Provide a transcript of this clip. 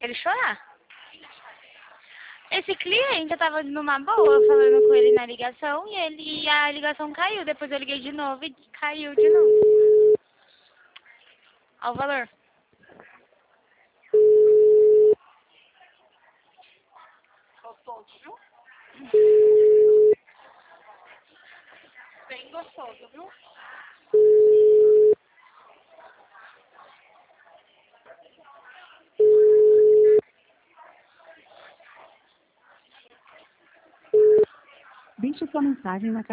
ele chorar. Esse cliente, eu tava numa boa falando com ele na ligação e a ligação caiu. Depois eu liguei de novo e caiu de novo. Olha o valor. Gostoso, viu? Bem gostoso, viu? Deixe sua mensagem na